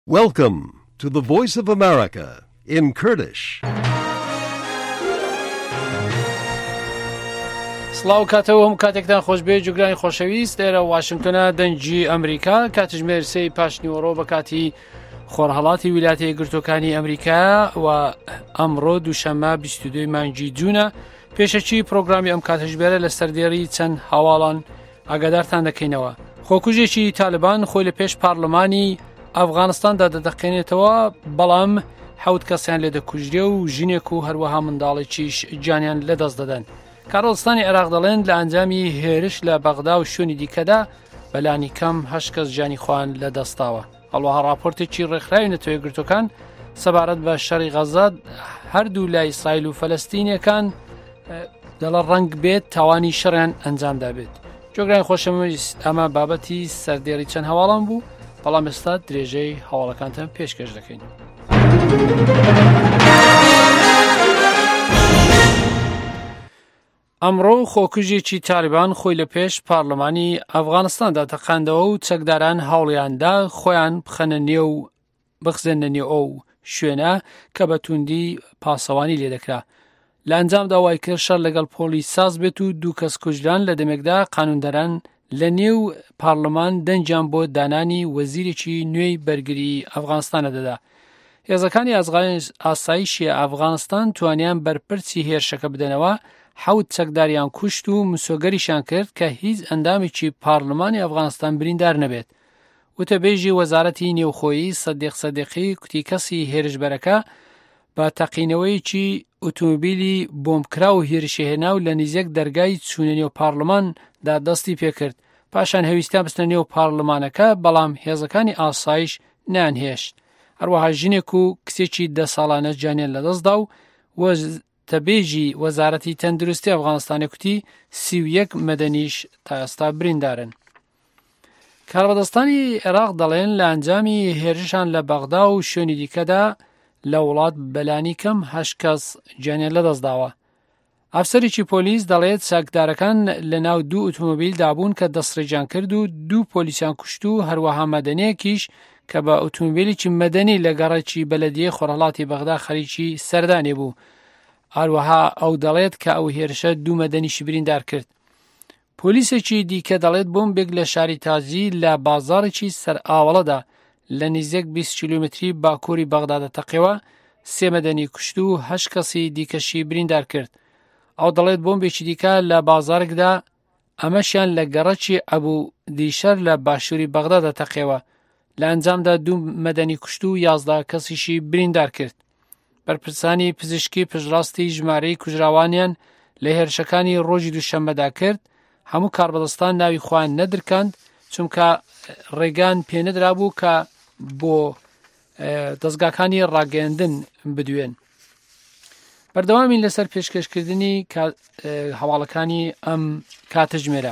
Welcome to the Voice of America in Kurdish. سڵاو کاتەوە هەموو کاتێکتان خۆشبێ جوگرانی خۆشەویست لێرە واشنگتنە دەنگی ئەمریکا کاتژمێر سەی پاشنیوەڕۆ بە کاتی خۆرهەڵاتی ویلایەتە یەکگرتووەکانی ئەمریکا و ئەمڕۆ دووشەممە 22 مانگی جوونە پێشەکی پرۆگرامی ئەم کاتژمێرە لە سەردێڕی چەند هەواڵان ئاگادارتان دەکەینەوە. خۆکوژێکی تالبان خۆی لە پێش پارلەمانی ئەفغانستاندا دەدەقێنێتەوە بەڵام 7 کەسیان لێ دەکوژرێ و ژینێک و هەروەها منداڵێکیش جانیان لەدەست دەدەن. کارۆڵستانی عێراق دەڵێن لە ئەنجامی هێرش لە بەغدا و شوێنی دیکەدا بەلانی کەم 8 کەس جانی خۆیان لەدەستاوە. هەڵوەها راپۆرتێکی ڕێکخراوی نەتەوە یەکگرتووەکان سەبارەت بە شەڕی غەزا هەردوو لای ئیسرائیل و فەلەستینیەکان دەڵە ڕەنگ بێت تاوانی شەڕیان ئەنجامدا بێت. جۆگرانی خۆشەویست ئەمە بابەتی سەردێڕی چەند هەواڵان بوو، بەڵام ئێستا درێژەی هەواڵەکانتان پێشکەش دەکەین. ئەمڕۆ خۆکوژێکی تالیبان خۆی لە پێش پارلەمانی ئەفغانستاندا تەقاندەوە و چەکداران هەوڵیاندا خۆیان بخزێنە نێو ئەو شوێنە کە بە توندی پاسەوانی لێدەکرا. لە ئەنجامدا وای کرد شەڕ لەگەڵ پۆلیس ساز بێت و 2 کەس کوژران لە دەمێکدا قانوندەران لە نێو پارلەمان دەنجیان بۆ دانانی وەزیرێکی نوێی بەرگری ئەفغانستانە دەدا. هێزەکانی ئاسایشی ئەفغانستان توانیان بەرپرسی هێرشەکە بدەنەوە، 7 چەکداریان کوشت و مسۆگەریشان کرد کە هیچ ئەندامێکی پارلەمانی ئەفغانستان بریندار نەبێت. وتەبێژی وەزارەتی نێوخۆیی سەدیق سەدیقی کوتی کەسی هێرشبەرەکە بە تەقینەوەیکی ئۆتۆمۆبیلی بۆمبکرا و هێرشێهێنا و لە نزیک دەرگای چوونە نێو پارلەماندا دەستی پێکرد. پاشان هەویستیان بستنە نێو پارلەمانەکە، بەڵام هێزەکانی ئاسایش نانهێشت. هەروەها ژنێک و کچێکی 10 ساڵانە جانیان لەدەستدا و تەبێژی وەزارەتی تەندروستی ئەفغانستانی کوتی 31 مەدەنیش تا ئێستا بریندارن. کاربەدەستانی عێراق دەڵێن لە ئەنجامی هێرشان لە بەغدا و شوێنی دیکەدا لە وڵات بەلانی کەم 8 کەس جانیان لەدەستداوە. ئەفسەرێکی پۆلیس دەڵێت چاکدارەکان لە ناو 2 ئۆتۆمۆبیل دابوون کە دەستڕێجان کرد و 2 پۆلیسیان کوشت و هەروەها مەدەنیەکیش کە بە ئۆتۆمۆبیلێکی مەدەنی لە گەڕێکی بەلەدیەی خۆرهەڵاتی بەغدا خەریکی سەردانی بوو. هەروەها ئەو دەڵێت کە ئەو هێرشە 2 مەدەنیشی بریندار کرد. پۆلیسێکی دیکە دەڵێت بۆمبێک لە شاری تاجی لە بازاڕێکی سەر ئاوەڵەدا لە نزیک 20 کیلومتری باکووری بەغدادە تەقیوە 3 مەدەنی کوشت و 8 کەسی دیکەشی بریندار کرد. ئەو دەڵێت بۆمبێکی دیکە لە بازارێکدا ئەمەشیان لە گەڕەکی ئەبوو دیشەر لە باشووری بەغدادە تەقیوە لە ئەنجامدا 2 مەدەنی کوشت و 11 کەسیشی بریندار کرد. بەرپرسانی پزیشکی پشتڕاستی ژمارەی کوژراوانیان لە هێرشەکانی ڕۆژی دووشەممەدا کرد. هەموو کاربەدەستان ناوی خۆیان نەدرکاند چونکە ڕێگان پێنەدرا بوو کە بۆ دەستگاکانی ڕاگەیاندن بدوێن. بەردەوامین لەسەر پێشکەشکردنی هەواڵەکانی ئەم کاتژمێرە.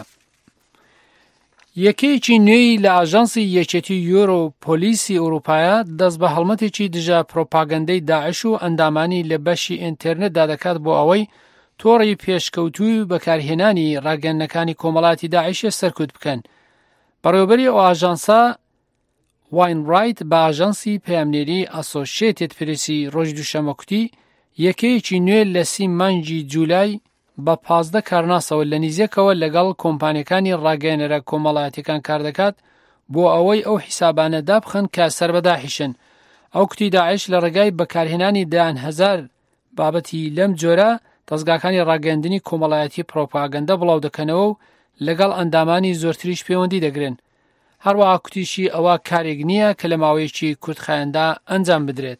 یەکەیەکی نوێی لە ئاژانسی یەکێتی یۆرۆ پۆلیسی ئەوروپایە دەست بە هەڵمەتێکی دژە پرۆپاگەندەی داعش و ئەندامانی لە بەشی ئینتەرنێتدا دەکات بۆ ئەوەی تۆڕی پێشکەوتووی بەکارهێنانی ڕاگەیاندنەکانی کۆمەڵاتی داعشە سەرکوت بکەن. بەڕێوەبەری ئەو ئاژانسا واینڕایت بە ئاژانسی پەیامنێری ئەسۆشیێتد پرێسی ڕۆژی دووشەممە کوتی یەکەیەکی نوێ لە 30 مانگی جوولای بە 15 کارناسەوە لە نزیکەوە لەگەڵ کۆمپانیەکانی ڕاگەیەنەرە کۆمەڵایەتیەکان کار دەکات بۆ ئەوەی ئەو حیسابانە دابخەن کە سەربەداحیشن. ئەو کوتی داعش لە ڕێگای بەکارهێنانی دان هەزار بابەتی لەم جۆرە دەستگاکانی ڕاگەیاندنی کۆمەڵایەتی پرۆپاگەندە بڵاو دەکەنەوە و لەگەڵ ئەندامانی زۆرتریش پەیوەندی دەگرن. هەروەها کوتیشی ئەوە کارێک نییە کە لە ماوەیەکی کورتخایەندا ئەنجام بدرێت.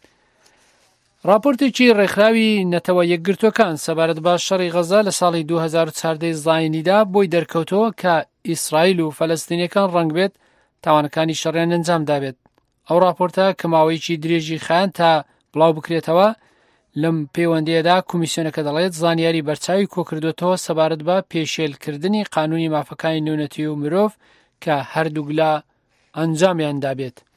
راپۆرتێکی ڕێکخراوی نەتەوە یەکگرتووەکان سەبارەت بە شەڕی غەزا لە ساڵی 2014 زاینیدا بۆی دەرکەوتەوە کە ئیسرائیل و فەلەستینیەکان ڕەنگ بێت تاوانەکانی شەڕیان ئەنجام دابێت. ئەو راپۆرتە کە ماوەیەکی درێژی خایەن تا بڵاو بکرێتەوە لەم پەیوەندیەدا کۆمیسیۆنەکە دەڵێت زانیاری بەرچاوی کۆکردوێتەوە سەبارەت بە پێشێلکردنی قانونی مافەکانی نێونەتی و مرۆڤ کە هەردووک لە ئەنجامیان دابێت.